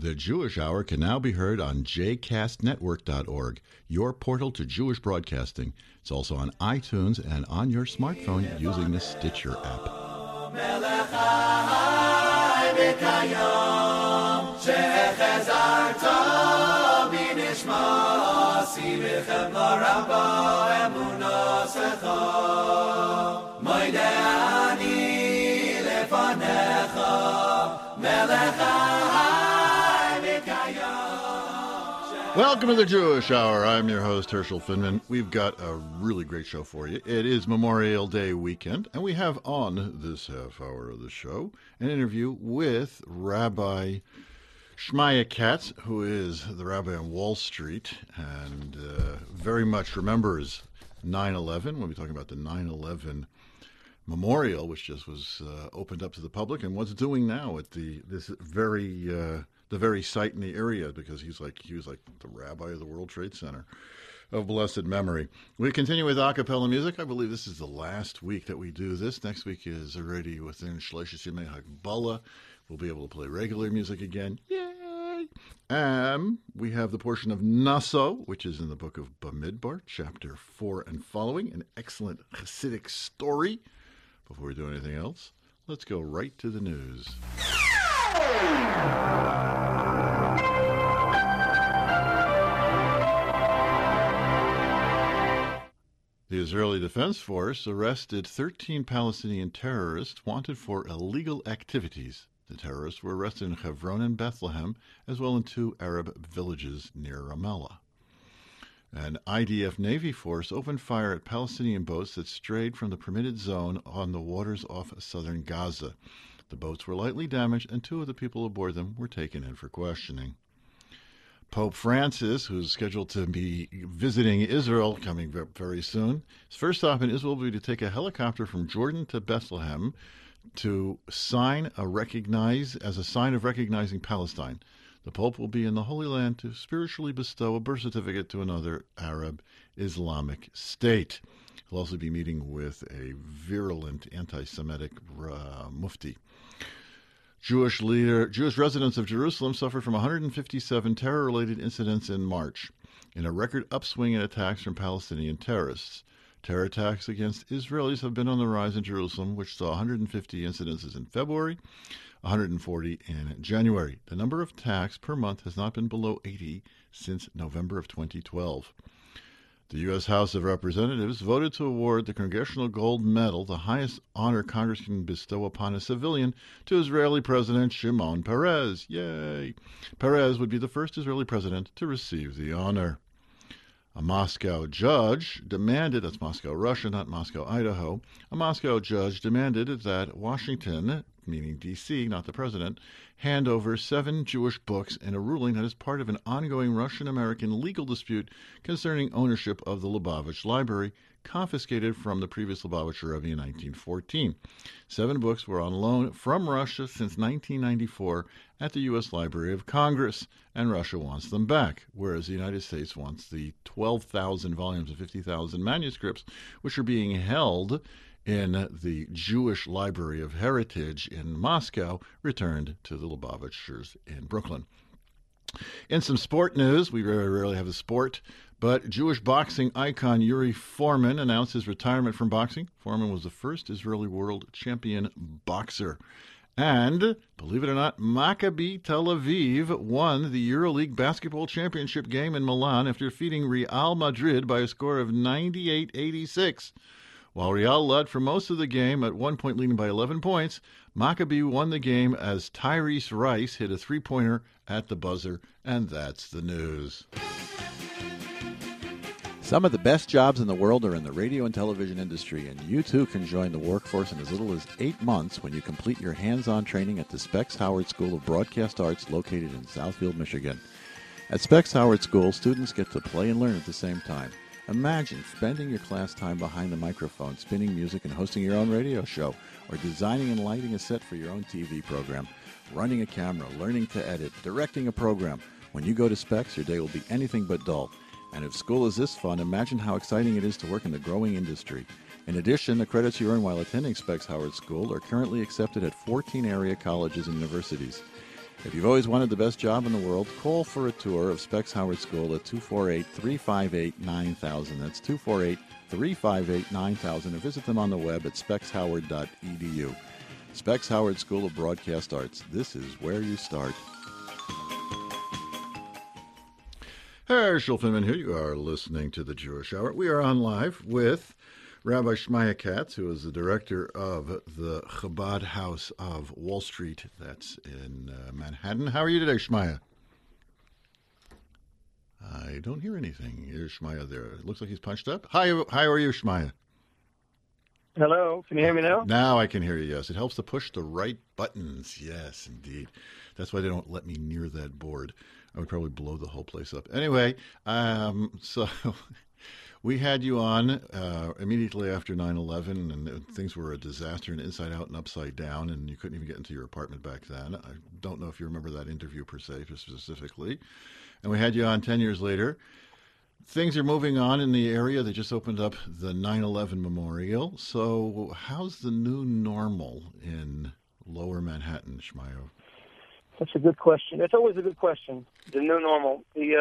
The Jewish Hour can now be heard on jcastnetwork.org, your portal to Jewish broadcasting. It's also on iTunes and on your smartphone using the Stitcher app. Welcome to the Jewish Hour. I'm your host, Herschel Finman. We've got a really great show for you. It is Memorial Day weekend, and we have on this half hour of the show an interview with Rabbi Shmaya Katz, who is the rabbi on Wall Street and very much remembers 9/11. We'll be talking about the 9/11 memorial, which just was opened up to the public, and what's doing now at the very site in the area, because he was like the rabbi of the World Trade Center of blessed memory. We continue with a cappella music. I believe this is the last week that we do this. Next week is already within Shloshis Yemei Hagbala. We'll be able to play regular music again. Yay! We have the portion of Naso, which is in the book of Bamidbar, chapter 4 and following, an excellent Hasidic story. Before we do anything else, let's go right to the news. The Israeli Defense Force arrested 13 Palestinian terrorists wanted for illegal activities. The terrorists were arrested in Hebron and Bethlehem, as well in 2 Arab villages near Ramallah. An IDF Navy force opened fire at Palestinian boats that strayed from the permitted zone on the waters off southern Gaza. The boats were lightly damaged, and 2 of the people aboard them were taken in for questioning. Pope Francis, who's scheduled to be visiting Israel coming very soon, his first stop in Israel will be to take a helicopter from Jordan to Bethlehem to as a sign of recognizing Palestine. The Pope will be in the Holy Land to spiritually bestow a birth certificate to another Arab Islamic state. He'll also be meeting with a virulent anti-Semitic mufti. Jewish residents of Jerusalem suffered from 157 terror-related incidents in March, in a record upswing in attacks from Palestinian terrorists. Terror attacks against Israelis have been on the rise in Jerusalem, which saw 150 incidences in February, 140 in January. The number of attacks per month has not been below 80 since November of 2012. The U.S. House of Representatives voted to award the Congressional Gold Medal, the highest honor Congress can bestow upon a civilian, to Israeli President Shimon Peres. Yay! Peres would be the first Israeli president to receive the honor. A Moscow judge demanded, that's Moscow, Russia, not Moscow, Idaho, a Moscow judge demanded that Washington, meaning D.C., not the president, hand over 7 Jewish books in a ruling that is part of an ongoing Russian-American legal dispute concerning ownership of the Lubavitch Library, confiscated from the previous Lubavitcher Rebbe in 1914. 7 books were on loan from Russia since 1994 at the U.S. Library of Congress, and Russia wants them back, whereas the United States wants the 12,000 volumes of 50,000 manuscripts, which are being held in the Jewish Library of Heritage in Moscow, returned to the Lubavitchers in Brooklyn. In some sport news, we very rarely have a sport, but Jewish boxing icon Yuri Foreman announced his retirement from boxing. Foreman was the first Israeli world champion boxer. And, believe it or not, Maccabi Tel Aviv won the EuroLeague basketball championship game in Milan after defeating Real Madrid by a score of 98-86. While Real led for most of the game, at one point leading by 11 points, Maccabi won the game as Tyrese Rice hit a three-pointer at the buzzer, and that's the news. Some of the best jobs in the world are in the radio and television industry, and you too can join the workforce in as little as 8 months when you complete your hands-on training at the Specs Howard School of Broadcast Arts located in Southfield, Michigan. At Specs Howard School, students get to play and learn at the same time. Imagine spending your class time behind the microphone, spinning music and hosting your own radio show, or designing and lighting a set for your own TV program, running a camera, learning to edit, directing a program. When you go to Specs, your day will be anything but dull. And if school is this fun, imagine how exciting it is to work in the growing industry. In addition, the credits you earn while attending Specs Howard School are currently accepted at 14 area colleges and universities. If you've always wanted the best job in the world, call for a tour of Specs Howard School at 248-358-9000. That's 248-358-9000. Or visit them on the web at specshoward.edu. Specs Howard School of Broadcast Arts. This is where you start. Herschel Finman here. You are listening to the Jewish Hour. We are on live with Rabbi Shmaya Katz, who is the director of the Chabad House of Wall Street. That's in Manhattan. How are you today, Shmaya? I don't hear anything. Here's Shmaya there. It looks like he's punched up. Hi, how are you, Shmaya? Hello, can you hear me now? Now I can hear you, yes. It helps to push the right buttons. Yes, indeed. That's why they don't let me near that board. I would probably blow the whole place up. Anyway, so we had you on immediately after 9/11, and things were a disaster and inside out and upside down, and you couldn't even get into your apartment back then. I don't know if you remember that interview per se, specifically. And we had you on 10 years later. Things are moving on in the area. They just opened up the 9/11 Memorial. So how's the new normal in Lower Manhattan, Shmayo? That's a good question. It's always a good question, the new normal.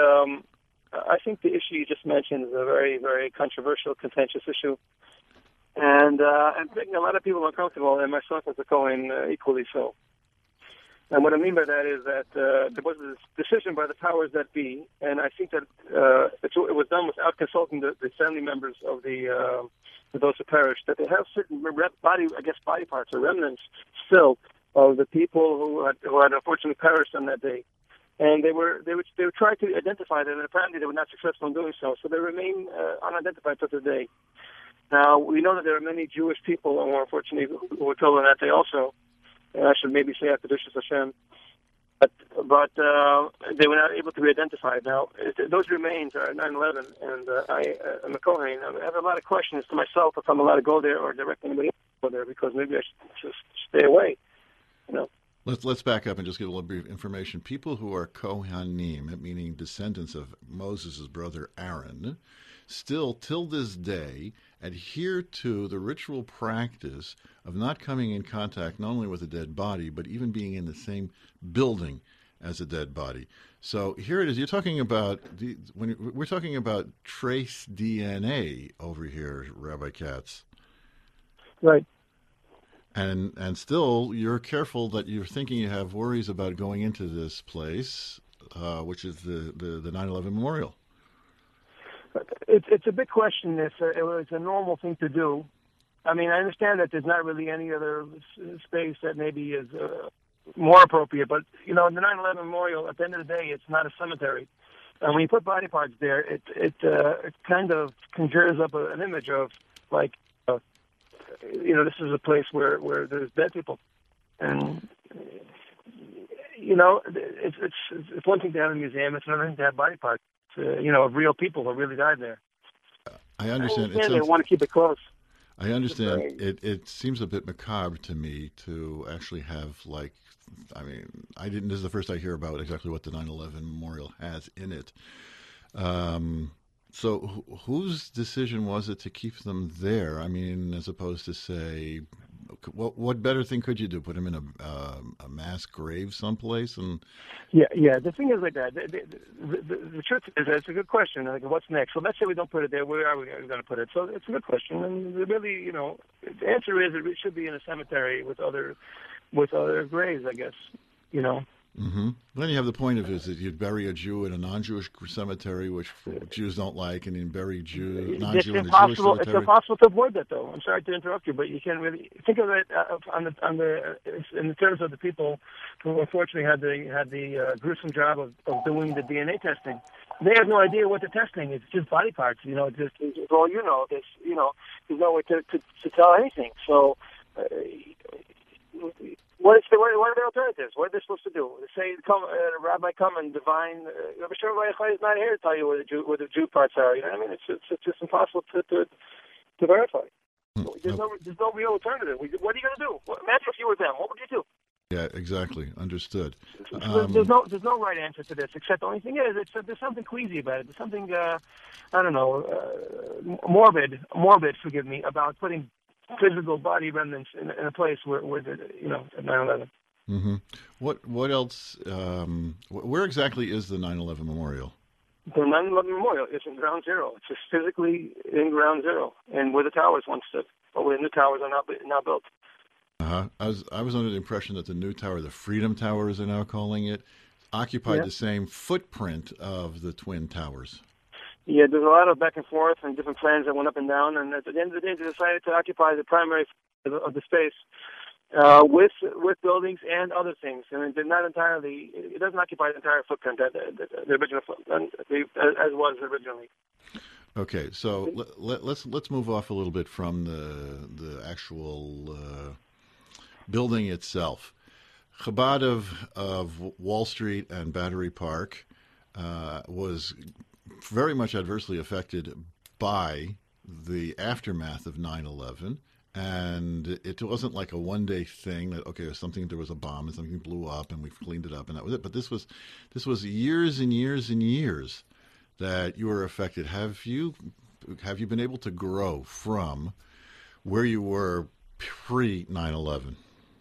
I think the issue you just mentioned is a very, very controversial, contentious issue. And making a lot of people uncomfortable, and myself as a Kohen equally so. And what I mean by that is that there was this decision by the powers that be, and I think that it was done without consulting the family members of those who perished, that they have certain body parts or remnants still of the people who had unfortunately perished on that day. And they were trying to identify them, and apparently they were not successful in doing so. So they remain unidentified to today. Now, we know that there are many Jewish people, and unfortunately, who were killed on that day also. And I should maybe say Kedushas Hashem. But they were not able to be identified. Now, those remains are 9/11, and I'm a Kohen. I have a lot of questions to myself if I'm allowed to go there or direct anybody else to go there, because maybe I should just stay away. You know. Let's back up and just give a little brief information. People who are Kohanim, meaning descendants of Moses' brother Aaron, still till this day adhere to the ritual practice of not coming in contact not only with a dead body, but even being in the same building as a dead body. So here it is. You're talking about we're talking about trace DNA over here, Rabbi Katz. Right. And still, you're careful that you're thinking you have worries about going into this place, which is the 9/11 Memorial. It's a big question. It's a normal thing to do. I mean, I understand that there's not really any other space that maybe is more appropriate. But, you know, in the 9/11 Memorial, at the end of the day, it's not a cemetery. And when you put body parts there, it kind of conjures up an image of, like, you know, this is a place where there's dead people. And, you know, it's one thing to have a museum. It's another thing to have body parts, you know, of real people who really died there. I understand. They want to keep it close. I understand. It seems a bit macabre to me to actually have, like, I mean, this is the first I hear about exactly what the 9/11 Memorial has in it. So whose decision was it to keep them there? I mean, as opposed to say, what better thing could you do? Put them in a mass grave someplace? And yeah. The thing is like that. The truth is, it's a good question. Like, what's next? So let's say we don't put it there. Where are we going to put it? So it's a good question. And really, you know, the answer is it should be in a cemetery with other graves, I guess. You know. Mm-hmm. Then you have the point of is that you'd bury a Jew in a non-Jewish cemetery, which Jews don't like, and you bury non-Jew in a Jewish cemetery. It's impossible to avoid that, though. I'm sorry to interrupt you, but you can't really think of it in terms of the people who unfortunately had the gruesome job of doing the DNA testing. They have no idea what they're testing. It's just body parts. You know, it's all you know. There's no way to tell anything. So. What are the alternatives? What are they supposed to do? Say, a rabbi come and divine. Rabbi Shimon is not here to tell you where the Jew parts are. You know what I mean? It's just impossible to verify. There's no real alternative. What are you going to do? Imagine if you were them. What would you do? Yeah, exactly. Understood. There's no right answer to this, except the only thing is there's something queasy about it. There's something I don't know, morbid. Forgive me, about putting physical body remnants in a place where at 9/11. Hmm. What else? Where exactly is the 9/11 memorial? The 9/11 Memorial is in Ground Zero. It's just physically in Ground Zero, and where the towers once stood, but where the new towers are now built. Uh-huh. I was under the impression that the new tower, the Freedom Tower, as they're now calling it, occupied Yeah. the same footprint of the Twin Towers. Yeah, there's a lot of back and forth and different plans that went up and down, and at the end of the day, they decided to occupy the primary of the space with buildings and other things. I mean, they're not entirely. It doesn't occupy the entire footprint that the original footprint as was originally. Okay, so let's move off a little bit from the actual building itself. Chabad of Wall Street and Battery Park was very much adversely affected by the aftermath of 9/11. And it wasn't like a one-day thing that, okay, there was a bomb and something blew up and we've cleaned it up and that was it. But this was years and years and years that you were affected. Have you been able to grow from where you were pre 9/11?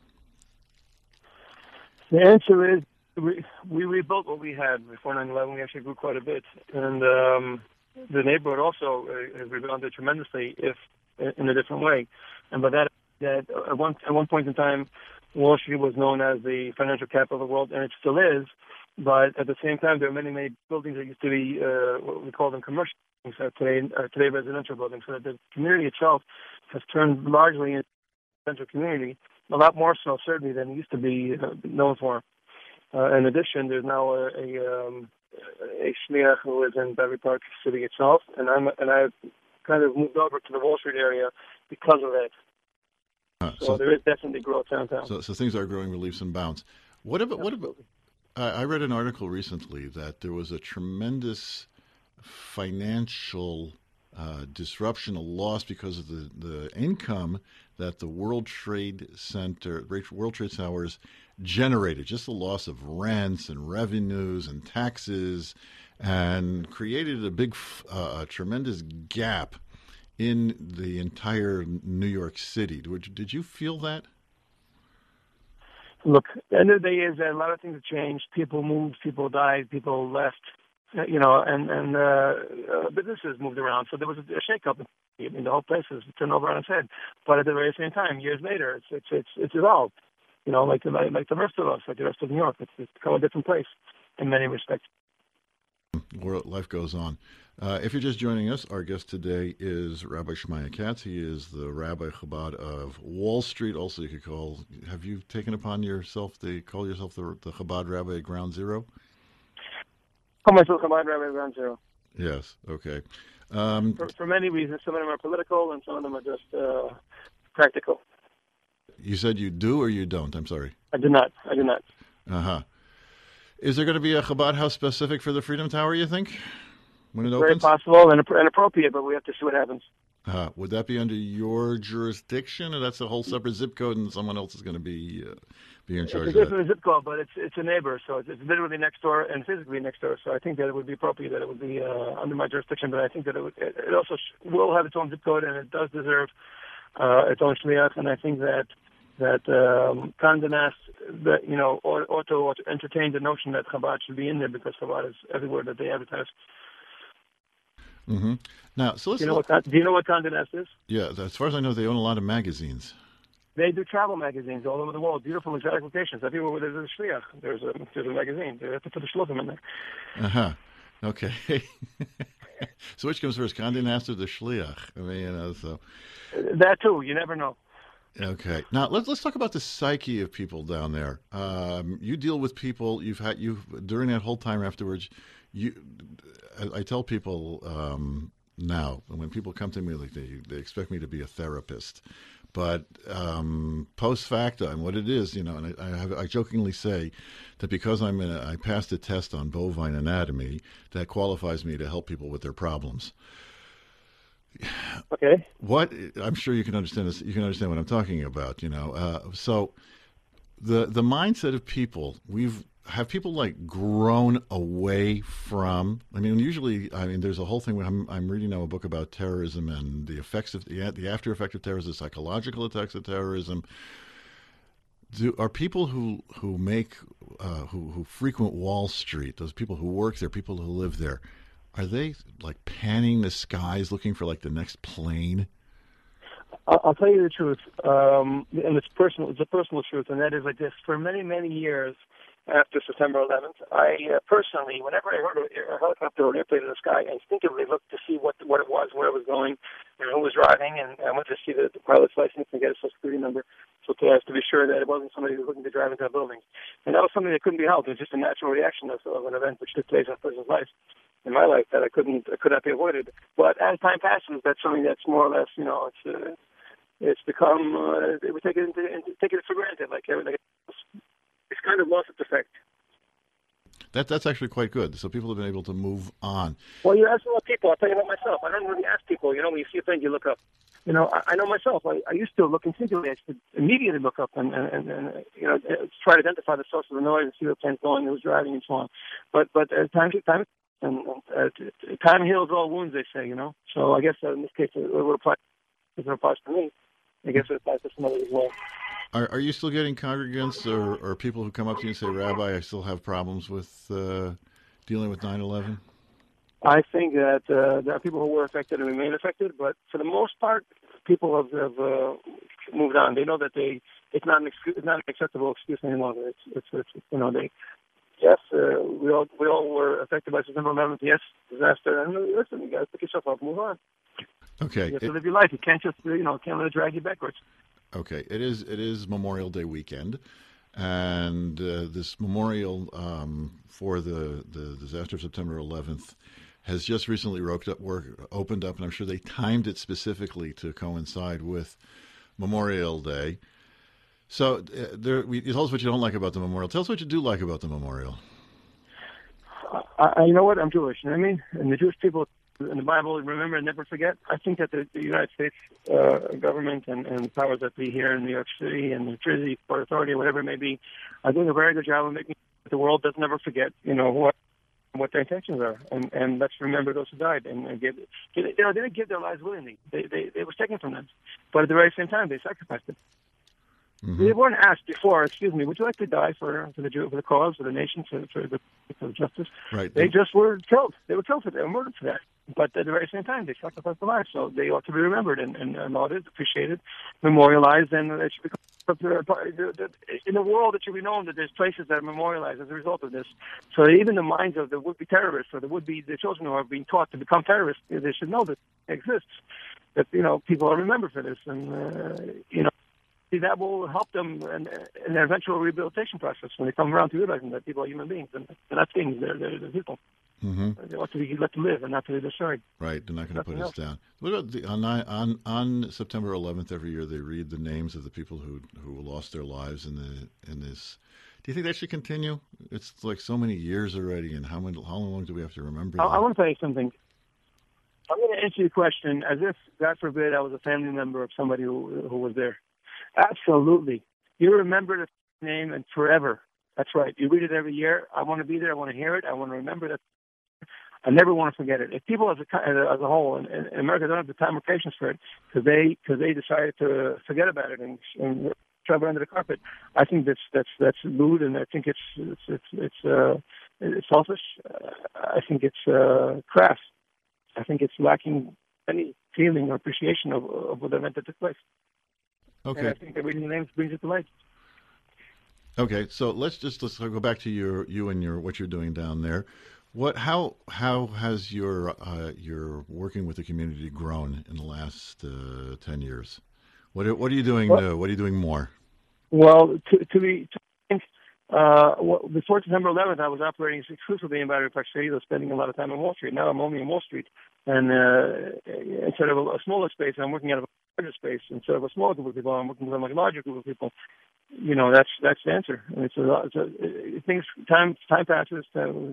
The answer is we rebuilt what we had before 9/11. We actually grew quite a bit, and the neighborhood also has rebounded tremendously, if in a different way. And by that at one point in time, Wall Street was known as the financial capital of the world, and it still is. But at the same time, there are many buildings that used to be what we call them commercial buildings, today residential buildings. So that the community itself has turned largely into a residential community, a lot more so certainly than it used to be known for. In addition, there's now a shliach who is in Battery Park City itself, and I've kind of moved over to the Wall Street area because of that. So there is definitely growth downtown. So things are growing with leaps and bounds. What about? I read an article recently that there was a tremendous financial disruption, a loss because of the income that the World Trade Towers generated, just the loss of rents and revenues and taxes, and created a tremendous gap in the entire New York City. Did you feel that? Look, the end of the day is that a lot of things have changed. People moved, people died, people left, and businesses moved around. So there was a shakeup. I mean, the whole place has turned over on its head. But at the very same time, years later, it's evolved. Like the rest of us, like the rest of New York, it's become a different place in many respects. Life goes on. If you're just joining us, our guest today is Rabbi Shmaya Katz. He is the Rabbi Chabad of Wall Street. Also, have you taken upon yourself call yourself the Chabad Rabbi at Ground Zero? Call myself Chabad Rabbi at Ground Zero. Yes, okay. For many reasons. Some of them are political and some of them are just practical. You said you do or you don't? I'm sorry. I do not. Uh-huh. Is there going to be a Chabad house specific for the Freedom Tower, you think, when it opens? Very possible and appropriate, but we have to see what happens. Would that be under your jurisdiction, or that's a whole separate zip code and someone else is going to be in charge of that? It's a different zip code, but it's a neighbor, so it's literally next door and physically next door. So I think that it would be appropriate that it would be under my jurisdiction, but I think that it also will have its own zip code, and it does deserve its own shliach, and I think that Condé Nast, ought to entertain the notion that Chabad should be in there because Chabad is everywhere that they advertise. Mm-hmm. Now, so let's. Do you know what Condé Nast is? Yeah, as far as I know, they own a lot of magazines. They do travel magazines all over the world, beautiful exotic locations. Everywhere where there's a shliach, there's a magazine. They have to put a shluchim in there. Uh-huh. Okay. So which comes first, Condé Nast or the shliach? I mean, so. That too. You never know. Okay. Now let's talk about the psyche of people down there. You deal with people. During that whole time afterwards. I tell people now when people come to me, like they expect me to be a therapist, but post facto, what it is, and I jokingly say that because I passed a test on bovine anatomy, that qualifies me to help people with their problems. Okay. I'm sure you can understand this. You can understand what I'm talking about. So the mindset of people, have people like grown away from. Usually, there's a whole thing. I'm reading now a book about terrorism and the effects of the after effect of terrorism, the psychological attacks of terrorism. Are people who make who frequent Wall Street, those people who work there, people who live there, are they like panning the skies looking for like the next plane? I'll tell you the truth, and it's personal. It's a personal truth, and that is like this. For many, many years after September 11th, I personally, whenever I heard a helicopter or an airplane in the sky, I instinctively looked to see what it was, where it was going, and who was driving, and I went to see the pilot's license and get a social security number, so to be sure that it wasn't somebody who was looking to drive into a building. And that was something that couldn't be helped. It was just a natural reaction of an event which took place in a person's life. In my life, that could not be avoided. But as time passes, that's something that's more or less, it's become. We take it for granted, like everything else. It's kind of lost its effect. That's actually quite good. So people have been able to move on. Well, you ask a lot of people. I'll tell you about myself. I don't really ask people. When you see a thing, you look up. I know myself. I used to look instinctively. I used to immediately look up and try to identify the source of the noise and see where the plane's going, who's driving, and so on. But time heals all wounds, they say. So I guess in this case it would apply. If it applies to me, I guess it applies to somebody as well. Are you still getting congregants or people who come up to you and say, Rabbi, I still have problems with dealing with 9/11? I think that there are people who were affected and remain affected, but for the most part, people have moved on. They know that it's not an acceptable excuse any longer. Yes, we all were affected by September 11th. Yes, disaster. And listen, you got to pick yourself up, move on. Okay. You have to live your life. You can't just can't let it drag you backwards. Okay, it is Memorial Day weekend, and this memorial for the disaster of September 11th has just recently opened up, and I'm sure they timed it specifically to coincide with Memorial Day. So you tell us what you don't like about the memorial. Tell us what you do like about the memorial. You know what? I'm Jewish. You know what I mean? And the Jewish people in the Bible, remember and never forget. I think that the United States government and the powers that be here in New York City and New Jersey, Port Authority, whatever it may be, are doing a very good job of making sure the world does never forget, what their intentions are, and let's remember those who died and give. They didn't give their lives willingly. They was taken from them, but at the very same time, they sacrificed it. Mm-hmm. They weren't asked before. Excuse me, would you like to die for the cause, for the nation, for the justice? Right. They just were killed. They were killed for that. They were murdered for that. But at the very same time, they sacrificed their lives, so they ought to be remembered and lauded, appreciated, memorialized, and it should become in the world. It should be known that there's places that are memorialized as a result of this. So even the minds of the would-be terrorists or the children who are being taught to become terrorists, they should know that it exists. That people are remembered for this, and that will help them in their eventual rehabilitation process when they come around to realizing that people are human beings and they're not things. They're people. Mm-hmm. They ought to be let to live and not to be destroyed. Right, they're not going to put us down. What about on September 11th every year? They read the names of the people who lost their lives in this. Do you think that should continue? It's like so many years already, and how long do we have to remember? I want to tell you something. I'm going to answer your question as if, God forbid, I was a family member of somebody who was there. Absolutely, you remember the name and forever. That's right. You read it every year. I want to be there. I want to hear it. I want to remember that. I never want to forget it. If people as a whole in America don't have the time or patience for it because they decided to forget about it and shove it under the carpet, I think that's rude, and I think it's selfish. I think it's crass. I think it's lacking any feeling or appreciation of the event that took place. Okay. And I think that reading the names brings it to light. Okay, so let's go back to you and what you're doing down there. How has your working with the community grown in the last 10 years? What are you doing new? What are you doing more? Well, before September 11th, I was operating exclusively in Battery Park City. I was spending a lot of time on Wall Street. Now I'm only on Wall Street, and instead of a smaller space, I'm working out of a larger space. Instead of a small group of people, I'm working with a larger group of people. That's the answer. Time passes.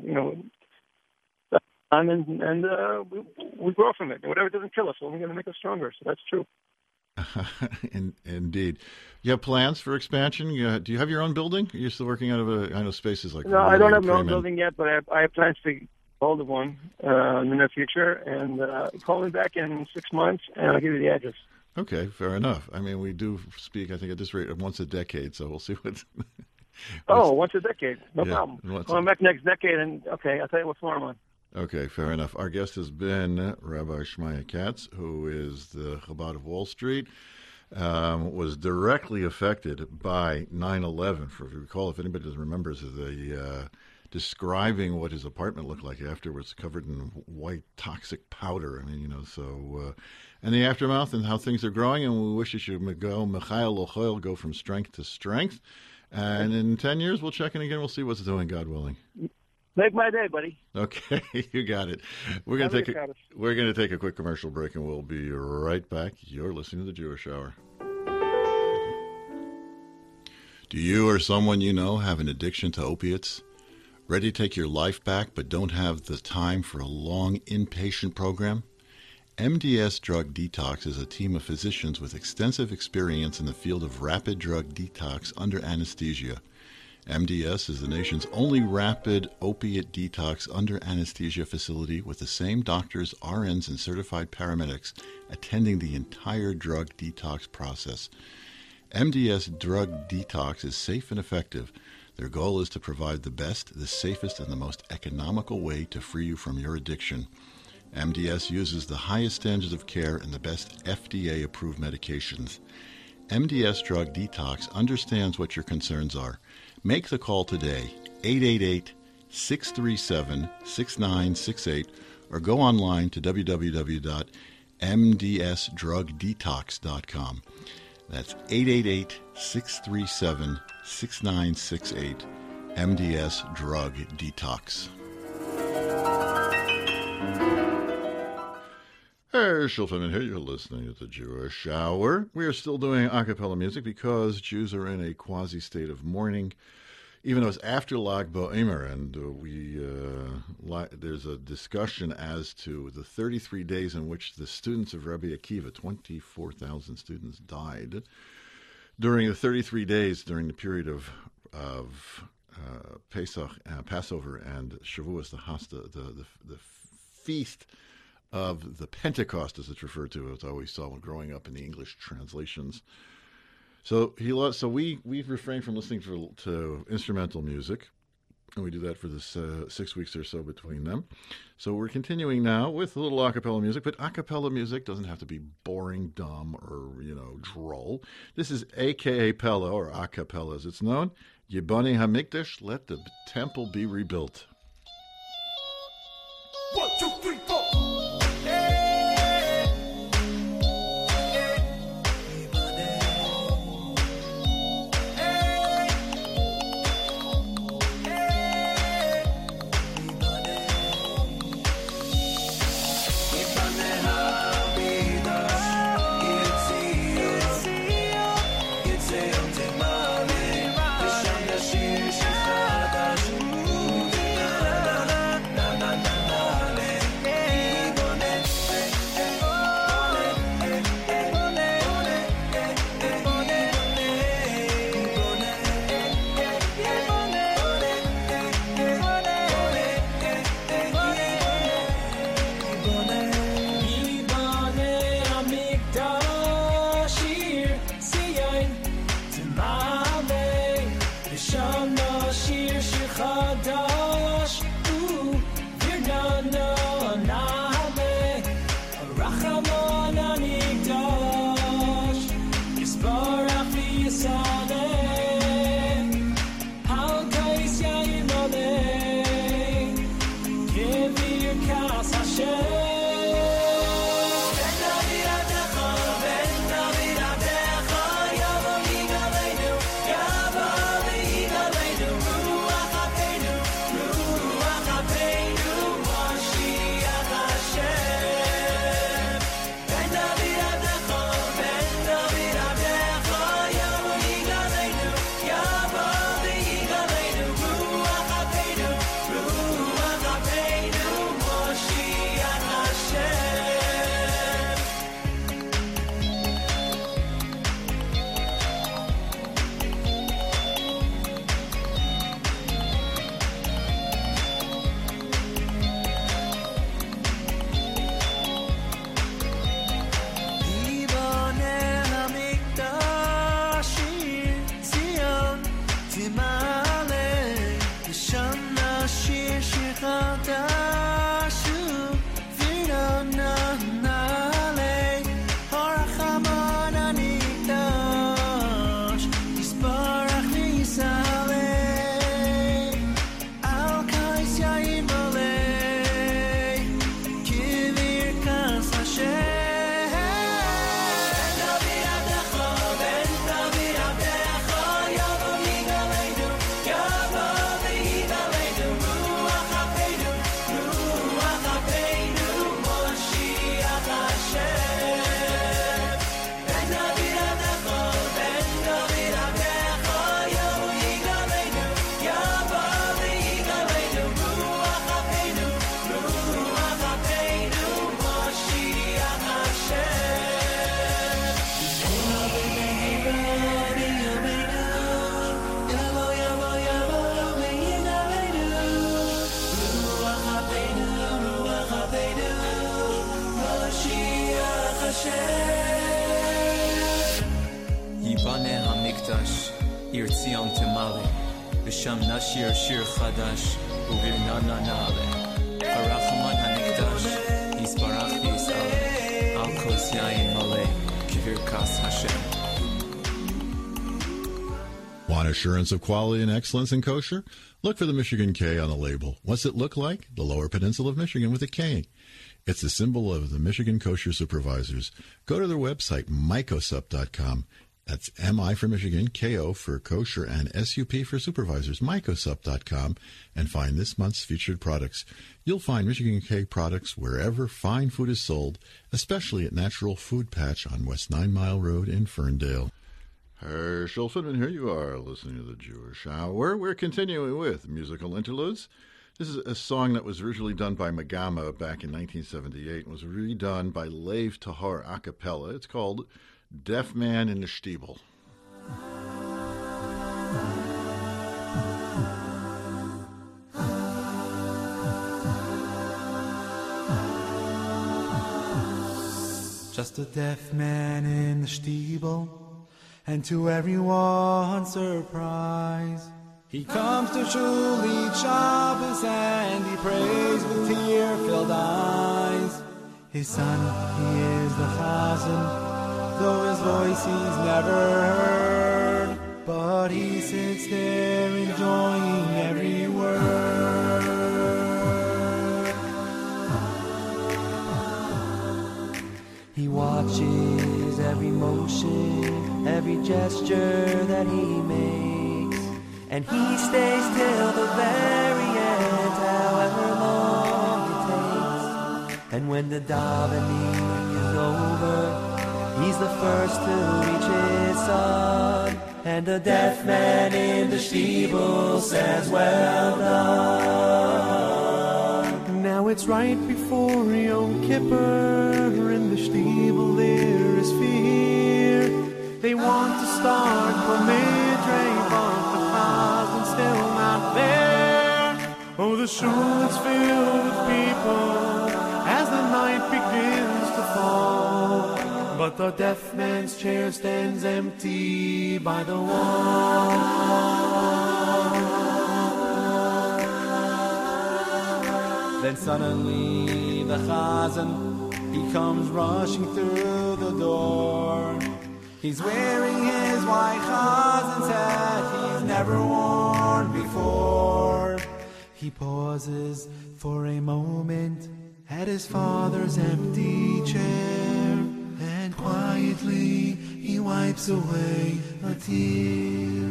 And we grow from it. Whatever doesn't kill us, it's only going to make us stronger. So that's true. Indeed. You have plans for expansion? Do you have your own building? You're still working out of I know spaces like... No, I don't have my own building yet, but I have plans to hold of one in the near future. And call me back in 6 months, and I'll give you the address. Okay, fair enough. I mean, we do speak, I think, at this rate once a decade, so we'll see what. Once a decade, no problem. Once Going back next decade, and okay, I'll tell you what floor I'm on. Okay, fair enough. Our guest has been Rabbi Shmaya Katz, who is the Chabad of Wall Street, was directly affected by 9/11. If you recall, if anybody remembers, describing what his apartment looked like afterwards, covered in white toxic powder. I mean, and the aftermath and how things are growing, and we wish you should go, Michael Ochoil, go from strength to strength. And in 10 years, we'll check in again. We'll see what's doing, God willing. Make my day, buddy. Okay, you got it. We're going to take a quick commercial break, and we'll be right back. You're listening to the Jewish Hour. Do you or someone you know have an addiction to opiates? Ready to take your life back, but don't have the time for a long inpatient program? MDS Drug Detox is a team of physicians with extensive experience in the field of rapid drug detox under anesthesia. MDS is the nation's only rapid opiate detox under anesthesia facility with the same doctors, RNs, and certified paramedics attending the entire drug detox process. MDS Drug Detox is safe and effective. Their goal is to provide the best, the safest, and the most economical way to free you from your addiction. MDS uses the highest standards of care and the best FDA-approved medications. MDS Drug Detox understands what your concerns are. Make the call today, 888-637-6968, or go online to www.mdsdrugdetox.com. That's 888-637-6968, MDS Drug Detox. Herschel Finman here. You're listening to the Jewish Hour. We are still doing a cappella music because Jews are in a quasi-state of mourning, even though it's after Lag BaOmer, and there's a discussion as to the 33 days in which the students of Rabbi Akiva, 24,000 students, died. During the 33 days, during the period of Pesach, Passover, and Shavuos, the feast of the Pentecost, as it's referred to, as I always saw when growing up in the English translations. So we've refrained from listening to instrumental music, and we do that for this 6 weeks or so between them. So we're continuing now with a little a cappella music, but a cappella music doesn't have to be boring, dumb, or droll. This is a.k.a. Pella, or a cappella as it's known. Yibani HaMikdash, let the temple be rebuilt. 1, 2, 3, 4. Yibane HaMikdash, Ir Tzion Temale, V'sham Nashir Shir Chadash, Uvir Nana Nale, Harachaman HaMikdash, Yisbarach Yis'ale, Al Kos Yayin Male, Kivir Kas Hashem. Want assurance of quality and excellence in kosher? Look for the Michigan K on the label. What's it look like? The Lower Peninsula of Michigan with a K. It's the symbol of the Michigan Kosher Supervisors. Go to their website, mycosup.com. That's M-I for Michigan, K-O for kosher, and S-U-P for supervisors, mycosup.com, and find this month's featured products. You'll find Michigan K products wherever fine food is sold, especially at Natural Food Patch on West 9 Mile Road in Ferndale. Herschel Finman, here you are listening to the Jewish Hour. We're continuing with musical interludes. This is a song that was originally done by Megama back in 1978 and was redone by Lev Tahor a cappella. It's called Deaf Man in the Stiebel. Just a deaf man in the Stiebel, and to everyone's surprise, he comes to shul each Shabbos and he prays with tear-filled eyes. His son, he is the Chazan, though his voice he's never heard, but he sits there enjoying every word. He watches every motion, every gesture that he makes, and he stays till the very end, however long it takes. And when the davening is over, he's the first to reach his son, and the deaf man in the Stiebel says, well done. Now it's right before Yom Kippur, in the Stiebel there is fear. They want to start from Midray, but the Chazan's still not there. Oh, the shul is filled with people as the night begins to fall, but the deaf man's chair stands empty by the wall. Then suddenly the Chazan, he comes rushing through the door. He's wearing his white Chazan's hat he's never worn before. He pauses for a moment at his father's empty chair, and quietly he wipes away a tear.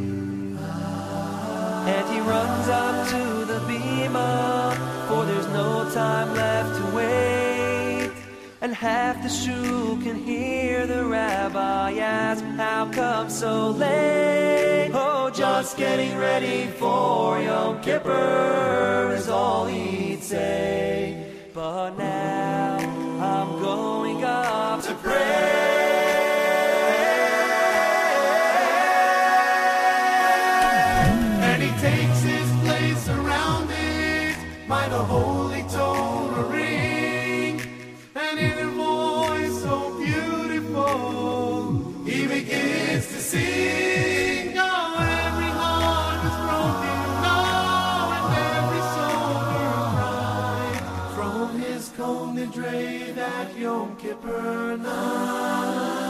And he runs up to the bima, for there's no time left to wait. And half the shul can hear the rabbi ask, how come so late? Oh, just getting ready for Yom Kippur is all he'd say. But now I'm going up to pray. And he takes his place surrounded by the holy Torah ring. And in a voice so beautiful, he begins to sing. Oh, every heart is broken, oh, and every soul will cry from his Kol Nidrei that Yom Kippur night.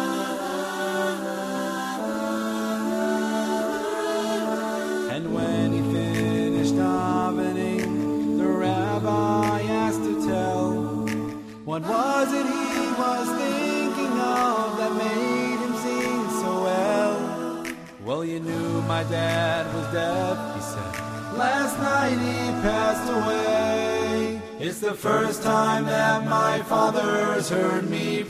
And when he finished davening, the rabbi asked to tell, what was it he was thinking of that made him sing so well? Well, you knew my dad was deaf, he said. Last night he passed away. It's the first time that my father's heard me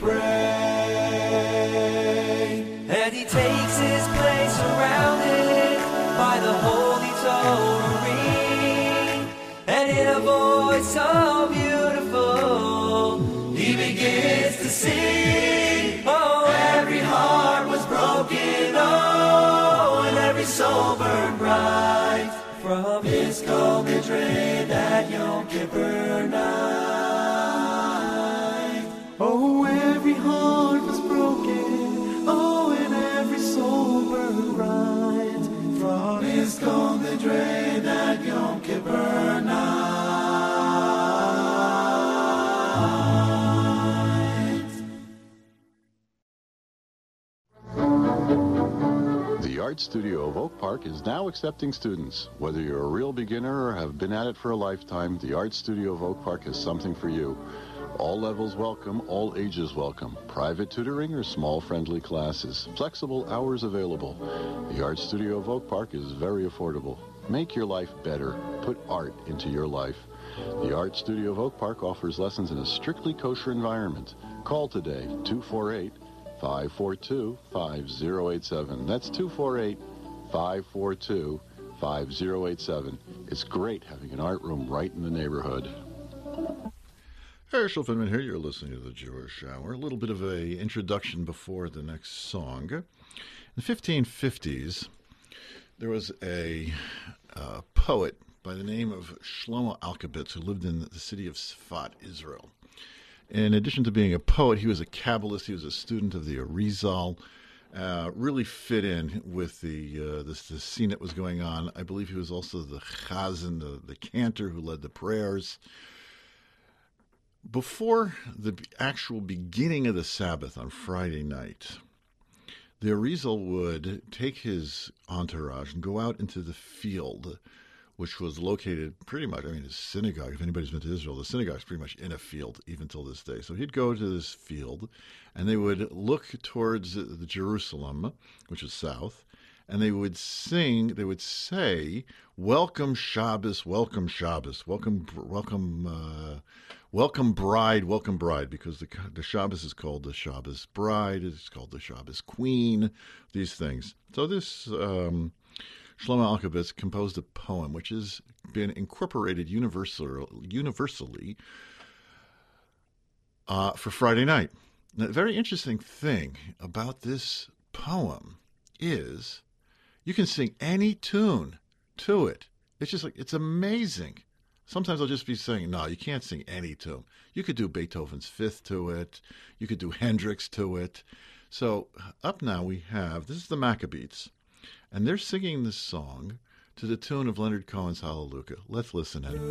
pray. And he takes his place surrounded by the holy Torah ring. And in a voice so beautiful, he begins to sing. Oh, every heart was broken, oh, and every soul burned bright from his Kol Nidrei that Yom Kippur night. Oh, every heart Art Studio of Oak Park is now accepting students. Whether you're a real beginner or have been at it for a lifetime, the Art Studio of Oak Park has something for you. All levels welcome, all ages welcome. Private tutoring or small friendly classes. Flexible hours available. The Art Studio of Oak Park is very affordable. Make your life better. Put art into your life. The Art Studio of Oak Park offers lessons in a strictly kosher environment. Call today, 248-542-5087. That's 248-542-5087. It's great having an art room right in the neighborhood. Herschel Finman here. You're listening to the Jewish Hour. A little bit of an introduction before the next song. In the 1550s, there was a poet by the name of Shlomo Alkabetz who lived in the city of Sfat, Israel. In addition to being a poet, he was a Kabbalist. He was a student of the Arizal. Really fit in with the scene that was going on. I believe he was also the chazan, the cantor who led the prayers. Before the actual beginning of the Sabbath on Friday night, the Arizal would take his entourage and go out into the field, which was located pretty much, his synagogue, if anybody's been to Israel, the synagogue is pretty much in a field even till this day. So he'd go to this field, and they would look towards the Jerusalem, which is south, and they would sing, they would say, "Welcome Shabbos, welcome Shabbos, welcome bride, because the Shabbos is called the Shabbos bride, it's called the Shabbos queen, these things. So this Shlomo Alkabetz composed a poem which has been incorporated universally for Friday night. Now, the very interesting thing about this poem is you can sing any tune to it. It's just it's amazing. Sometimes I'll just be saying, no, you can't sing any tune. You could do Beethoven's Fifth to it. You could do Hendrix to it. So up now we have, this is the Maccabees, and they're singing this song to the tune of Leonard Cohen's Hallelujah. Let's listen in.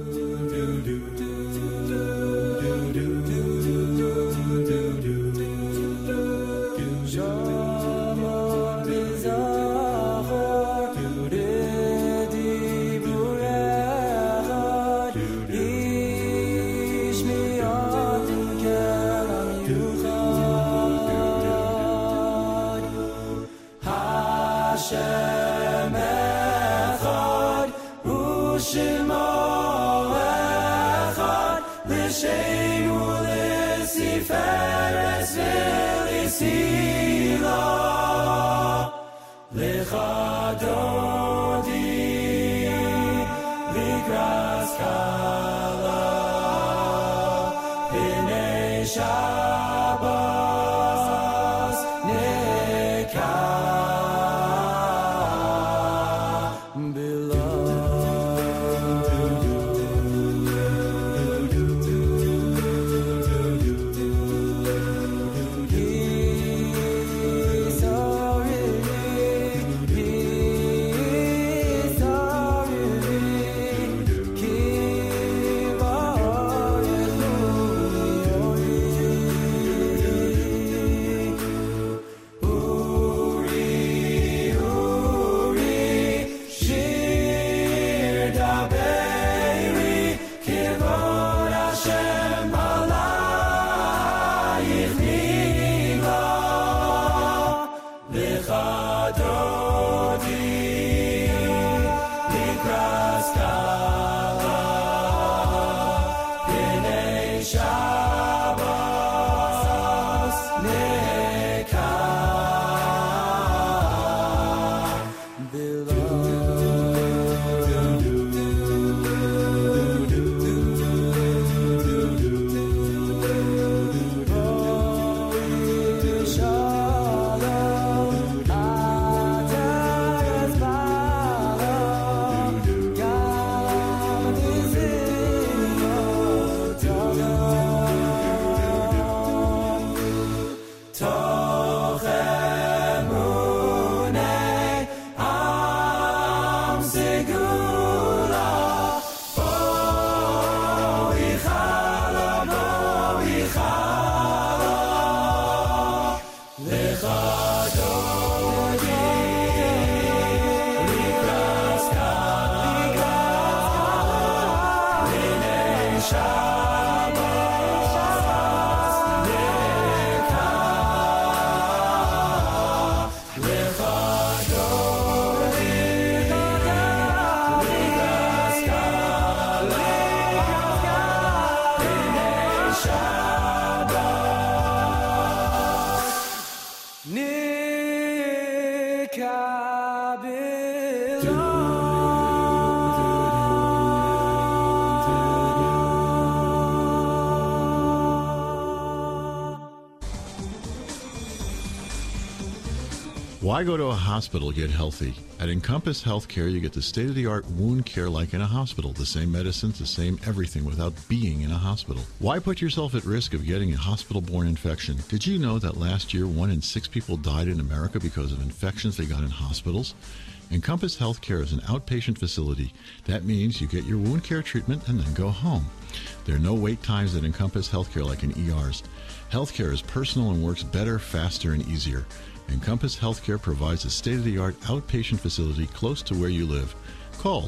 Why go to a hospital to get healthy? At Encompass Healthcare, you get the state-of-the-art wound care like in a hospital. The same medicines, the same everything without being in a hospital. Why put yourself at risk of getting a hospital-borne infection? Did you know that last year 1 in 6 people died in America because of infections they got in hospitals? Encompass Healthcare is an outpatient facility. That means you get your wound care treatment and then go home. There are no wait times at Encompass Healthcare like in ERs. Healthcare is personal and works better, faster, and easier. Encompass Healthcare provides a state-of-the-art outpatient facility close to where you live. Call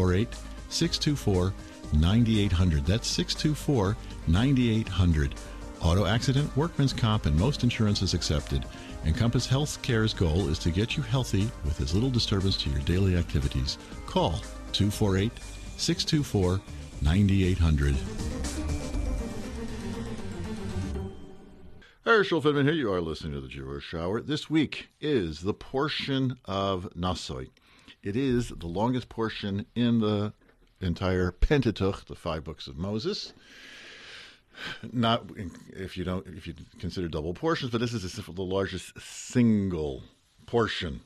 248-624-9800. That's 624-9800. Auto accident, workman's comp, and most insurance is accepted. Encompass Healthcare's goal is to get you healthy with as little disturbance to your daily activities. Call 248-624-9800. Herschel Finman here. You are listening to the Jewish Hour. This week is the portion of Nassoi. It is the longest portion in the entire Pentateuch, the 5 books of Moses. Not if you consider double portions, but this is the largest single portion.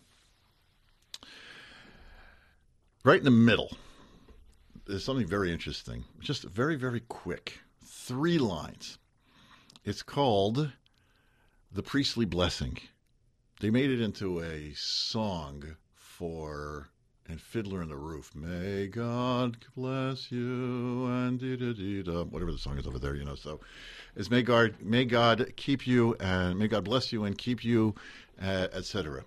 Right in the middle, there's something very interesting. Just very, very quick. 3 lines. It's called The Priestly Blessing. They made it into a song for and Fiddler on the Roof. May God bless you and whatever the song is over there, So it's may God keep you and may God bless you and keep you, etc.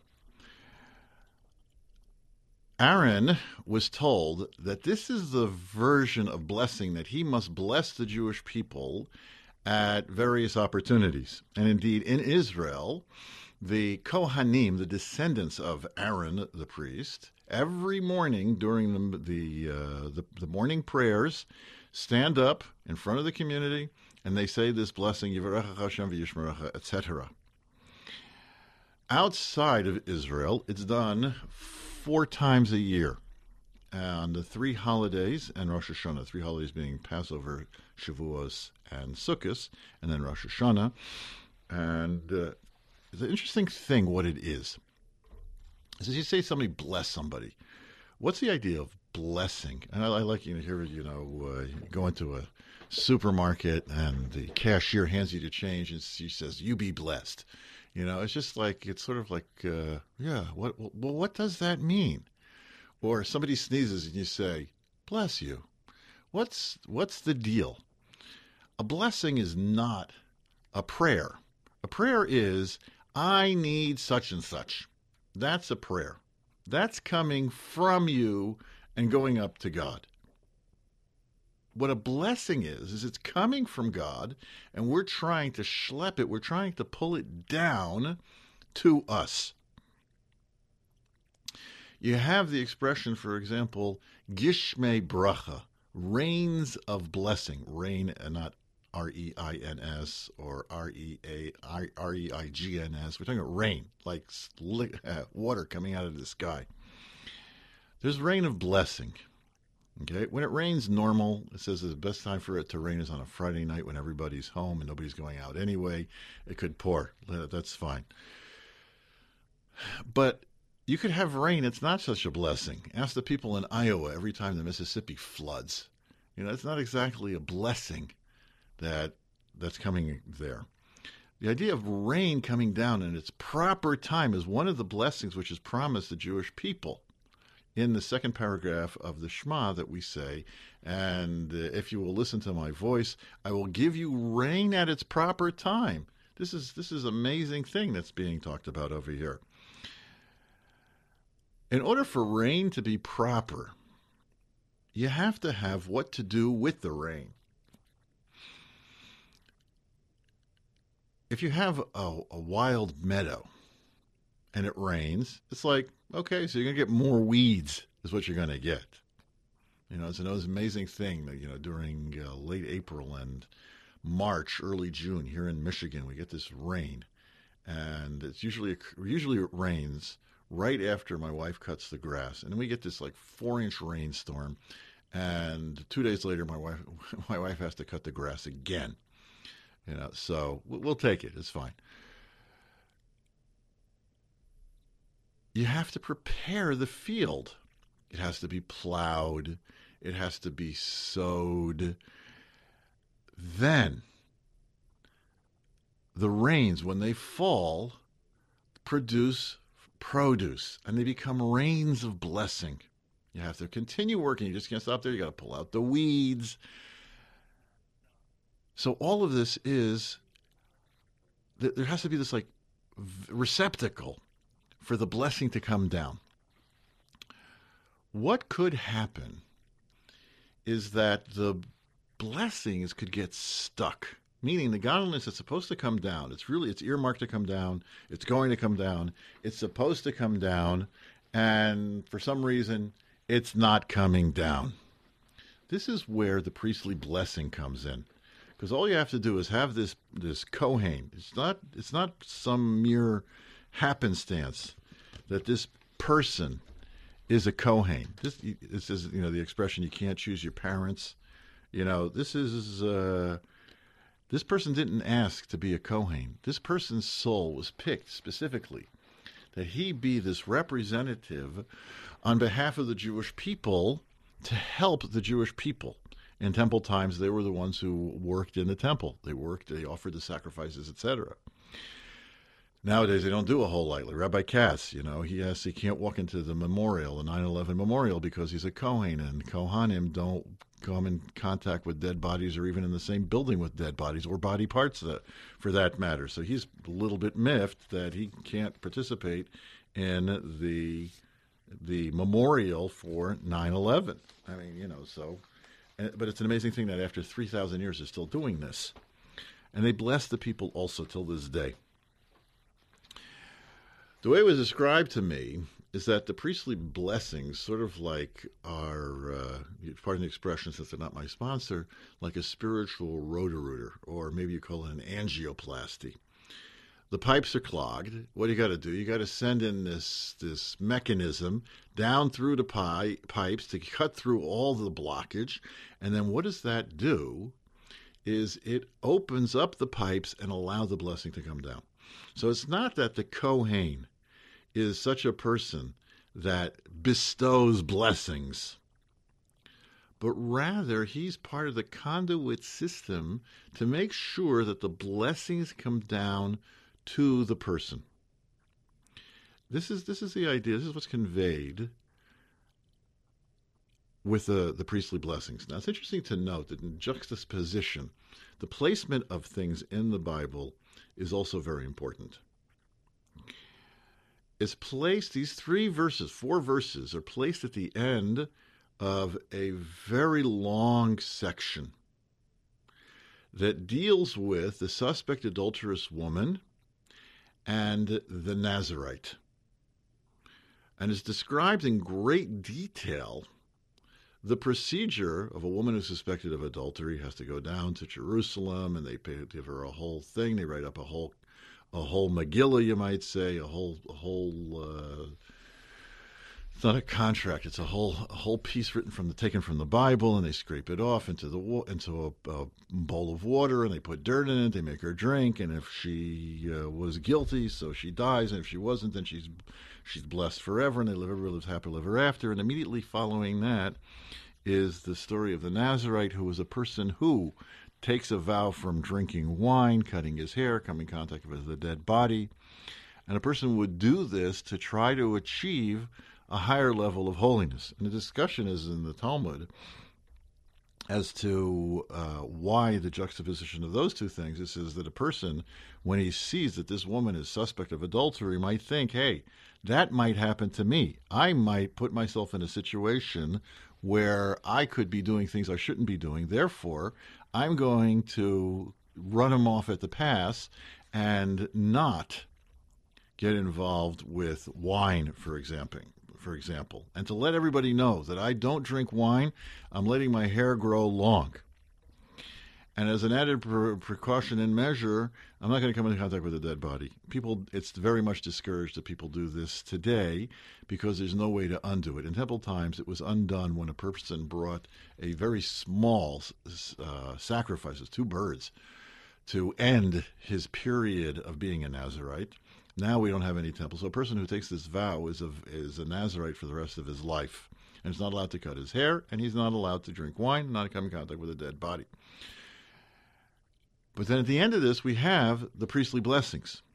Aaron was told that this is the version of blessing that he must bless the Jewish people at various opportunities. And indeed, in Israel, the Kohanim, the descendants of Aaron the priest, every morning during the morning prayers, stand up in front of the community and they say this blessing, Yivarecha Hashem v'yishmerecha, etc. Outside of Israel, it's done 4 times a year. On the 3 holidays and Rosh Hashanah, 3 holidays being Passover, Shavuos, and Sukkot, and then Rosh Hashanah. And it's an interesting thing what it is. As you say somebody bless somebody, what's the idea of blessing? And I like hear go into a supermarket and the cashier hands you the change and she says, "You be blessed." It's just like, it's sort of like, what does that mean? Or somebody sneezes and you say, "Bless you." What's the deal? A blessing is not a prayer. A prayer is, "I need such and such." That's a prayer. That's coming from you and going up to God. What a blessing is it's coming from God and we're trying to schlep it, we're trying to pull it down to us. You have the expression, for example, Gishmei Bracha, rains of blessing. Rain, and not R-E-I-N-S or R-E-I-G-N-S. We're talking about rain, like water coming out of the sky. There's rain of blessing. Okay, when it rains normal, it says the best time for it to rain is on a Friday night when everybody's home and nobody's going out anyway. It could pour. That's fine. But you could have rain. It's not such a blessing. Ask the people in Iowa every time the Mississippi floods. It's not exactly a blessing that's coming there. The idea of rain coming down in its proper time is one of the blessings which is promised the Jewish people in the second paragraph of the Shema that we say, and if you will listen to my voice, I will give you rain at its proper time. This is amazing thing that's being talked about over here. In order for rain to be proper, you have to have what to do with the rain. if you have a wild meadow and it rains, it's like, okay, so you're going to get more weeds is what you're going to get. It's an amazing thing that, during late April and March, early June here in Michigan, we get this rain. And it's usually it rains right after my wife cuts the grass. And then we get this like 4-inch rainstorm. And 2 days later, my wife has to cut the grass again. So we'll take it. It's fine. You have to prepare the field. It has to be plowed. It has to be sowed. Then the rains, when they fall, produce produce, and they become rains of blessing. You have to continue working. You just can't stop there. You got to pull out the weeds. So all of this is, there has to be this like receptacle for the blessing to come down. What could happen is that the blessings could get stuck, meaning the godliness is supposed to come down. It's earmarked to come down. It's going to come down. It's supposed to come down. And for some reason, it's not coming down. This is where the priestly blessing comes in. Because all you have to do is have this Kohen. It's not some mere happenstance that this person is a Kohen. This is the expression, you can't choose your parents. This person didn't ask to be a Kohen. This person's soul was picked specifically that he be this representative on behalf of the Jewish people to help the Jewish people. In temple times, they were the ones who worked in the temple. They offered the sacrifices, etc. Nowadays, they don't do a whole lot. Like Rabbi Katz, he can't walk into the memorial, the 9/11 memorial, because he's a Kohen, and Kohanim don't come in contact with dead bodies or even in the same building with dead bodies or body parts for that matter. So he's a little bit miffed that he can't participate in the memorial for 9/11. I mean, but it's an amazing thing that after 3,000 years they're still doing this. And they bless the people also till this day. The way it was described to me is that the priestly blessings sort of like are, pardon the expression since they're not my sponsor, like a spiritual roto-rooter, or maybe you call it an angioplasty. The pipes are clogged. What do you got to do? You got to send in this mechanism down through the pipes to cut through all the blockage. And then what does that do is it opens up the pipes and allows the blessing to come down. So it's not that the Kohen is such a person that bestows blessings, but rather he's part of the conduit system to make sure that the blessings come down to the person. This is the idea. This is what's conveyed with the priestly blessings. Now, it's interesting to note that in juxtaposition, the placement of things in the Bible is also very important. It's placed, these 4 verses are placed at the end of a very long section that deals with the suspect adulterous woman and the Nazirite, and is described in great detail the procedure of a woman who's suspected of adultery. Has to go down to Jerusalem, and they give her a whole thing. They write up a whole Megillah, you might say, a whole. It's not a contract. It's a whole piece taken from the Bible, and they scrape it off into a bowl of water, and they put dirt in it. They make her drink, and if she was guilty, so she dies, and if she wasn't, then she's blessed forever, and everybody lives happily ever after. And immediately following that is the story of the Nazirite, who was a person who takes a vow from drinking wine, cutting his hair, coming in contact with a dead body, and a person would do this to try to achieve a higher level of holiness. And the discussion is in the Talmud as to why the juxtaposition of those two things. It says that a person, when he sees that this woman is suspect of adultery, might think, hey, that might happen to me. I might put myself in a situation where I could be doing things I shouldn't be doing. Therefore, I'm going to run him off at the pass and not get involved with wine, for example, and to let everybody know that I don't drink wine. I'm letting my hair grow long. And as an added precaution and measure, I'm not going to come into contact with a dead body. It's very much discouraged that people do this today because there's no way to undo it. In Temple times, it was undone when a person brought a very small sacrifices, 2 birds, to end his period of being a Nazirite. Now we don't have any temple. So a person who takes this vow is a Nazirite for the rest of his life. And he's not allowed to cut his hair, and he's not allowed to drink wine, not come in contact with a dead body. But then at the end of this, we have the priestly blessings.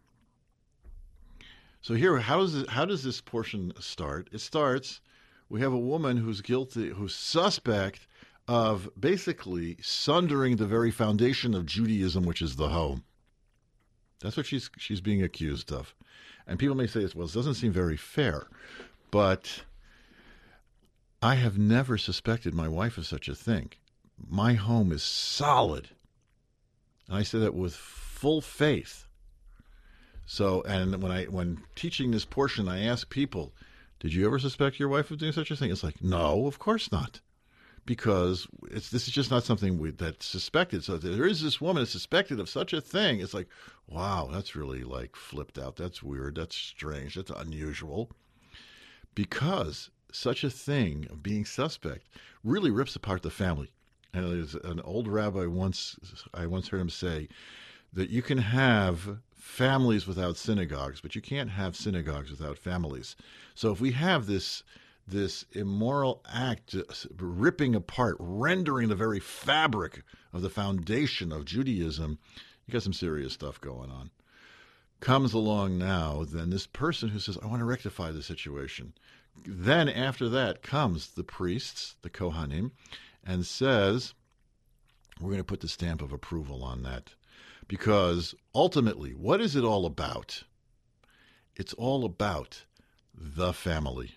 So here, how does this portion start? It starts, we have a woman who's suspect of basically sundering the very foundation of Judaism, which is the home. That's what she's being accused of. And people may say, well, it doesn't seem very fair. But I have never suspected my wife of such a thing. My home is solid. And I say that with full faith. So, and when teaching this portion, I ask people, did you ever suspect your wife of doing such a thing? It's like, no, of course not. Because this is just not something that's suspected. So if there is this woman that's suspected of such a thing, it's like, wow, that's really like flipped out. That's weird. That's strange. That's unusual. Because such a thing of being suspect really rips apart the family. And there's an old rabbi I once heard him say that you can have families without synagogues, but you can't have synagogues without families. So if we have this immoral act ripping apart, rendering the very fabric of the foundation of Judaism, you got some serious stuff going on. Comes along now, then this person who says, I want to rectify the situation. Then after that comes the priests, the Kohanim, and says, we're going to put the stamp of approval on that. Because ultimately, what is it all about? It's all about the family.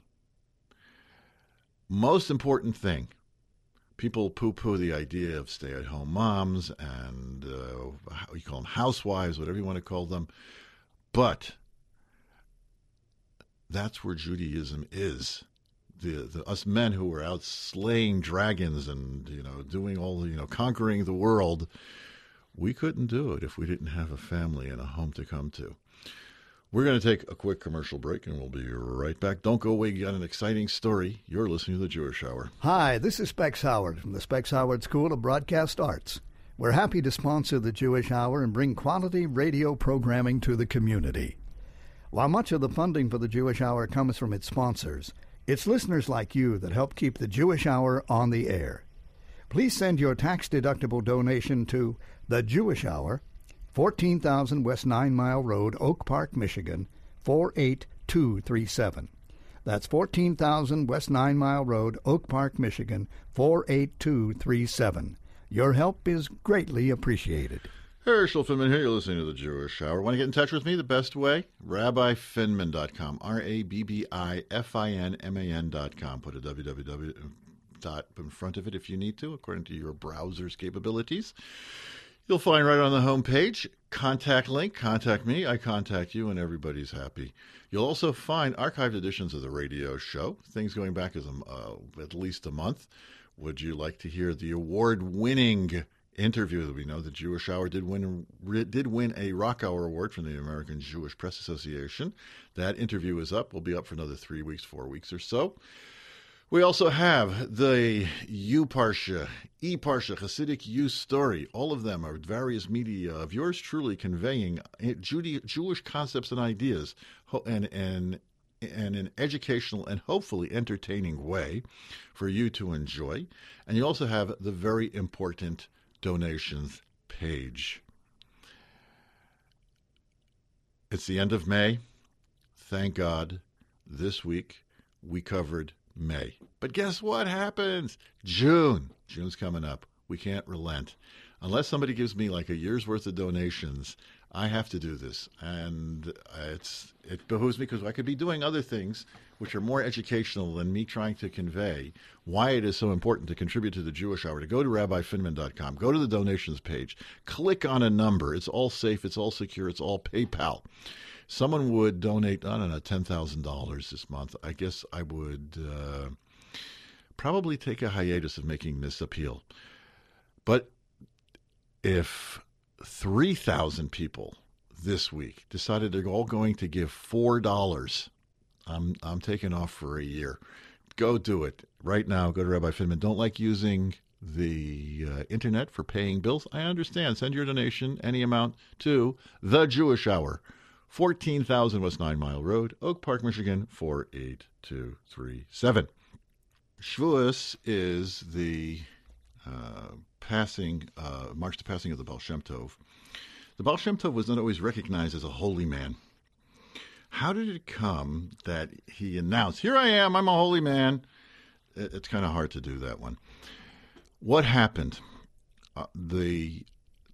Most important thing, people poo-poo the idea of stay-at-home moms and you call them housewives, whatever you want to call them. But that's where Judaism is. The us men who were out slaying dragons and doing all conquering the world, we couldn't do it if we didn't have a family and a home to come to. We're going to take a quick commercial break, and we'll be right back. Don't go away. You got an exciting story. You're listening to the Jewish Hour. Hi, this is Specs Howard from the Specs Howard School of Broadcast Arts. We're happy to sponsor the Jewish Hour and bring quality radio programming to the community. While much of the funding for the Jewish Hour comes from its sponsors, it's listeners like you that help keep the Jewish Hour on the air. Please send your tax-deductible donation to The Jewish Hour, 14,000 West 9 Mile Road, Oak Park, Michigan, 48237. That's 14,000 West 9 Mile Road, Oak Park, Michigan, 48237. Your help is greatly appreciated. Herschel Finman here. You're listening to the Jewish Hour. Want to get in touch with me? The best way? RabbiFinman.com. RabbiFinman.com. Put a www in front of it if you need to, according to your browser's capabilities. You'll find right on the home page, contact link, contact me, I contact you, and everybody's happy. You'll also find archived editions of the radio show, things going back as at least a month. Would you like to hear the award-winning interview that we know the Jewish Hour did win a Rock Hour Award from the American Jewish Press Association? That interview is up. We'll be up for another 3 weeks, 4 weeks or so. We also have the U Parsha, E Parsha, Hasidic U Story. All of them are various media of yours truly conveying Jewish concepts and ideas in an educational and hopefully entertaining way for you to enjoy. And you also have the very important donations page. It's the end of May. Thank God. This week we covered May. But guess what happens? June. June's coming up. We can't relent. Unless somebody gives me like a year's worth of donations, I have to do this, and it behooves me because I could be doing other things which are more educational than me trying to convey why it is so important to contribute to the Jewish Hour. To go to rabbifinman.com, go to the donations page, click on a number. It's all safe, it's all secure, it's all PayPal. Someone would donate, I don't know, $10,000 this month. I guess I would probably take a hiatus of making this appeal. But if 3,000 people this week decided they're all going to give $4, I'm taking off for a year. Go do it right now. Go to Rabbi Finman. Don't like using the internet for paying bills? I understand. Send your donation, any amount, to The Jewish Hour, 14,000 West 9 Mile Road, Oak Park, Michigan, 48237. Shavuos is the marks the passing of the Baal Shem Tov. The Baal Shem Tov was not always recognized as a holy man. How did it come that he announced, "Here I am, I'm a holy man"? It's kind of hard to do that one. What happened? On his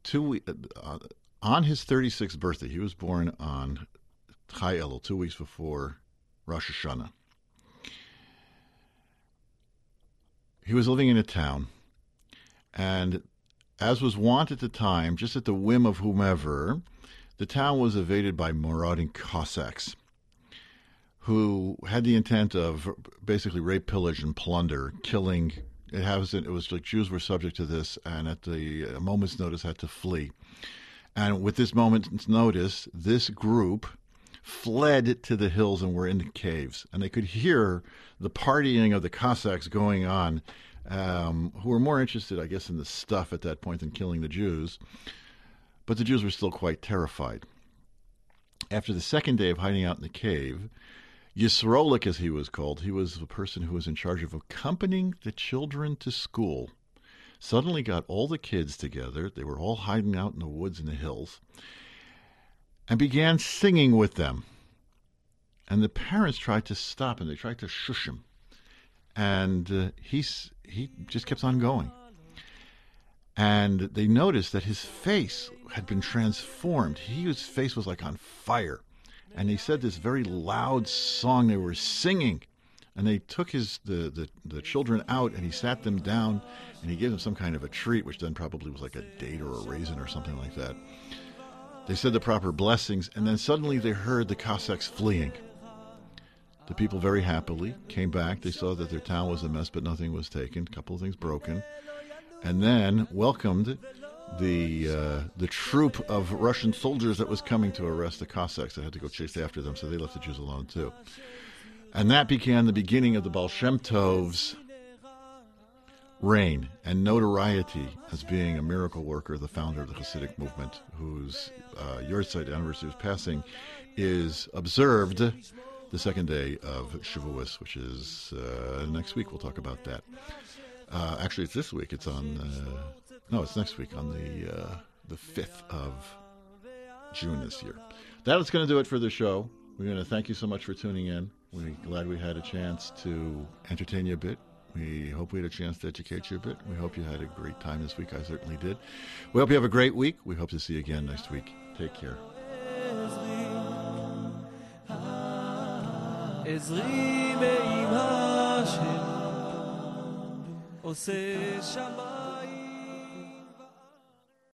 36th birthday, he was born on Chai Elul, 2 weeks before Rosh Hashanah. He was living in a town, and as was wont at the time, just at the whim of whomever, the town was invaded by marauding Cossacks who had the intent of basically rape, pillage, and plunder, killing. It was like Jews were subject to this, and at a moment's notice had to flee. And with this moment's notice, this group fled to the hills and were in the caves. And they could hear the partying of the Cossacks going on, who were more interested, I guess, in the stuff at that point than killing the Jews. But the Jews were still quite terrified. After the second day of hiding out in the cave, Yisrolik, as he was called, he was the person who was in charge of accompanying the children to school, suddenly got all the kids together. They were all hiding out in the woods and the hills, and began singing with them. And the parents tried to stop him. They tried to shush him. And he just kept on going. And they noticed that his face had been transformed. His face was like on fire. And he said this very loud song they were singing. And they took the children out, and he sat them down, and he gave them some kind of a treat, which then probably was like a date or a raisin or something like that. They said the proper blessings, and then suddenly they heard the Cossacks fleeing. The people very happily came back. They saw that their town was a mess, but nothing was taken. A couple of things broken. And then welcomed the troop of Russian soldiers that was coming to arrest the Cossacks. They had to go chase after them, so they left the Jews alone too. And that began the beginning of the Baal Shem Tov's reign and notoriety as being a miracle worker, the founder of the Hasidic movement, whose yahrzeit anniversary of passing is observed the second day of Shavuos, which is next week. We'll talk about that. Actually, it's this week. It's it's next week on the 5th of June this year. That's going to do it for the show. We're going to thank you so much for tuning in. We're glad we had a chance to entertain you a bit. We hope we had a chance to educate you a bit. We hope you had a great time this week. I certainly did. We hope you have a great week. We hope to see you again next week. Take care. עושה שבת